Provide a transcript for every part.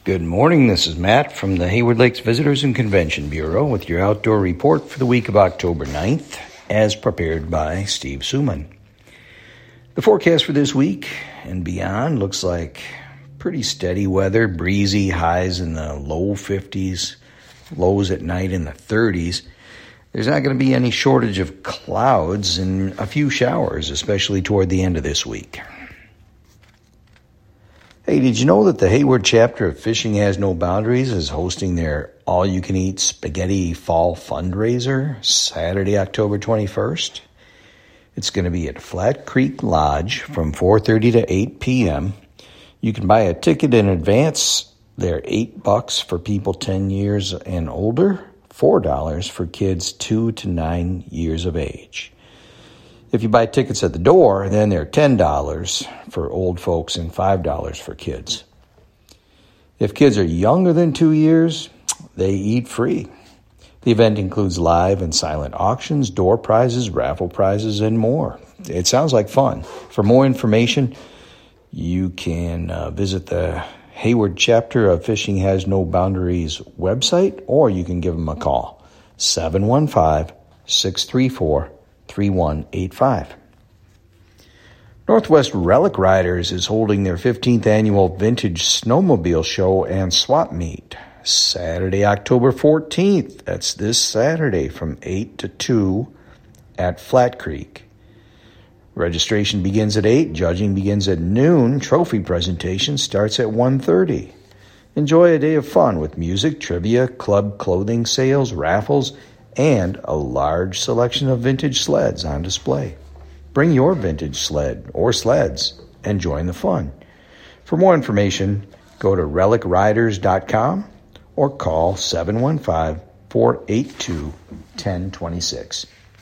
Good morning, this is Matt from the Hayward Lakes Visitors and Convention Bureau with your outdoor report for the week of October 9th, as prepared by Steve Suman. The forecast for this week and beyond looks like pretty steady weather, breezy, highs in the low 50s, lows at night in the 30s. There's not going to be any shortage of clouds and a few showers, especially toward the end of this week. Hey, did you know that the Hayward chapter of Fishing Has No Boundaries is hosting their all-you-can-eat spaghetti fall fundraiser Saturday, October 21st? It's going to be at Flat Creek Lodge from 4:30 to 8 p.m. You can buy a ticket in advance. They're $8 for people 10 years and older, $4 for kids 2 to 9 years of age. If you buy tickets at the door, then they're $10 for old folks and $5 for kids. If kids are younger than 2 years, they eat free. The event includes live and silent auctions, door prizes, raffle prizes, and more. It sounds like fun. For more information, you can visit the Hayward chapter of Fishing Has No Boundaries website, or you can give them a call, 715-634-3185. Northwest Relic Riders is holding their 15th annual Vintage Snowmobile Show and Swap Meet Saturday, October 14th. That's this Saturday from 8 to 2 at Flat Creek. Registration begins at 8, judging begins at noon, trophy presentation starts at 1:30. Enjoy a day of fun with music, trivia, club clothing sales, raffles, and a large selection of vintage sleds on display. Bring your vintage sled or sleds and join the fun. For more information, go to relicriders.com or call 715-482-1026.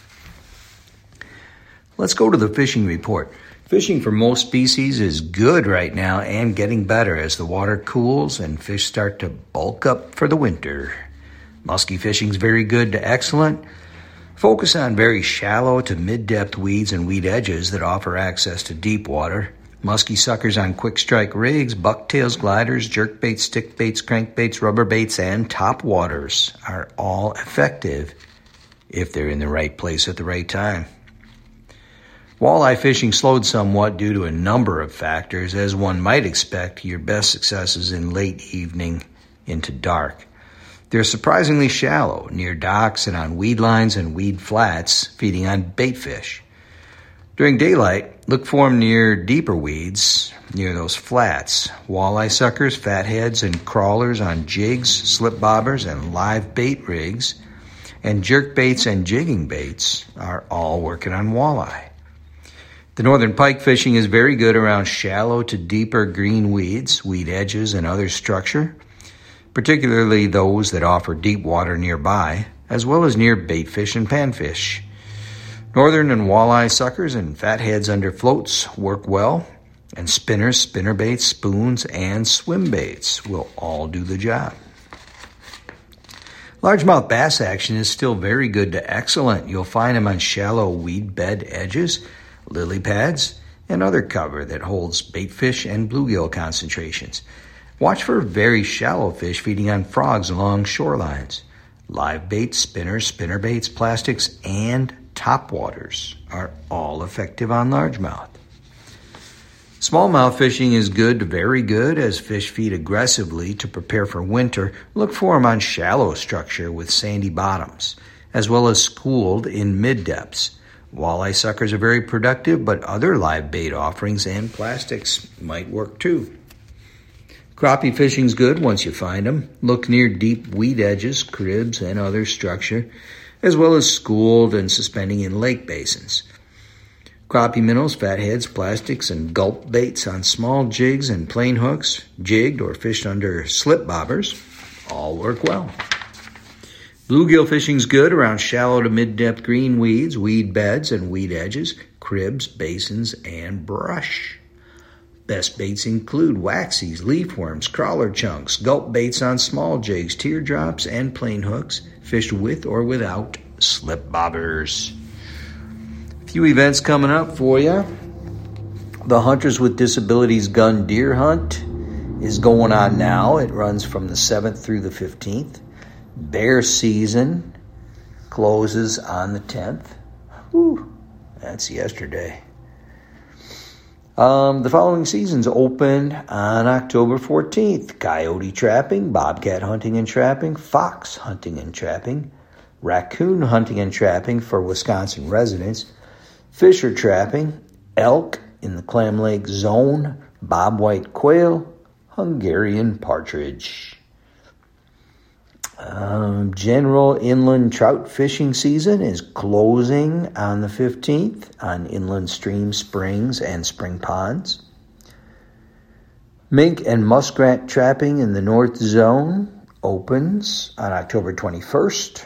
Let's go to the fishing report. Fishing for most species is good right now and getting better as the water cools and fish start to bulk up for the winter. Muskie fishing is very good to excellent. Focus on very shallow to mid-depth weeds and weed edges that offer access to deep water. Muskie suckers on quick strike rigs, bucktails, gliders, jerkbaits, stickbaits, crankbaits, rubber baits, and top waters are all effective if they're in the right place at the right time. Walleye fishing slowed somewhat due to a number of factors. As one might expect, your best success is in late evening into dark. They're surprisingly shallow, near docks and on weed lines and weed flats, feeding on bait fish. During daylight, look for them near deeper weeds, near those flats. Walleye suckers, fatheads, and crawlers on jigs, slip bobbers, and live bait rigs, and jerk baits and jigging baits are all working on walleye. The northern pike fishing is very good around shallow to deeper green weeds, weed edges, and other structure, particularly those that offer deep water nearby, as well as near baitfish and panfish. Northern and walleye suckers and fatheads under floats work well, and spinners, spinnerbaits, spoons, and swim baits will all do the job. Largemouth bass action is still very good to excellent. You'll find them on shallow weed bed edges, lily pads, and other cover that holds baitfish and bluegill concentrations. Watch for very shallow fish feeding on frogs along shorelines. Live baits, spinners, spinnerbaits, plastics, and topwaters are all effective on largemouth. Smallmouth fishing is good to very good as fish feed aggressively to prepare for winter. Look for them on shallow structure with sandy bottoms, as well as schooled in mid-depths. Walleye suckers are very productive, but other live bait offerings and plastics might work too. Crappie fishing's good once you find them. Look near deep weed edges, cribs, and other structure, as well as schooled and suspending in lake basins. Crappie minnows, fatheads, plastics, and gulp baits on small jigs and plain hooks, jigged or fished under slip bobbers, all work well. Bluegill fishing's good around shallow to mid-depth green weeds, weed beds, and weed edges, cribs, basins, and brush. Best baits include waxies, leafworms, crawler chunks, gulp baits on small jigs, teardrops, and plain hooks, fished with or without slip bobbers. A few events coming up for you. The Hunters with Disabilities Gun Deer Hunt is going on now. It runs from the 7th through the 15th. Bear season closes on the 10th. Whew, that's yesterday. The following seasons open on October 14th. Coyote trapping, bobcat hunting and trapping, fox hunting and trapping, raccoon hunting and trapping for Wisconsin residents, fisher trapping, elk in the Clam Lake zone, bobwhite quail, Hungarian partridge. General inland trout fishing season is closing on the 15th on inland streams, springs, and spring ponds. Mink and muskrat trapping in the North Zone opens on October 21st.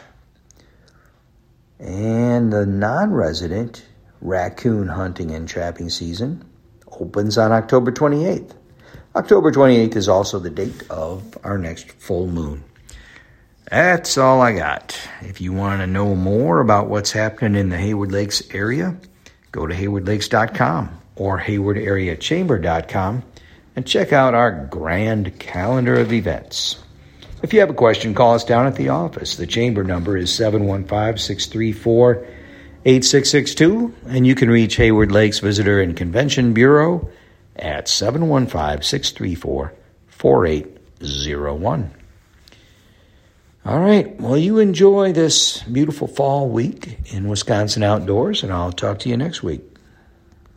And the non-resident raccoon hunting and trapping season opens on October 28th. October 28th is also the date of our next full moon. That's all I got. If you want to know more about what's happening in the Hayward Lakes area, go to haywardlakes.com or haywardareachamber.com and check out our grand calendar of events. If you have a question, call us down at the office. The chamber number is 715-634-8662, and you can reach Hayward Lakes Visitor and Convention Bureau at 715-634-4801. All right, well, you enjoy this beautiful fall week in Wisconsin Outdoors, and I'll talk to you next week.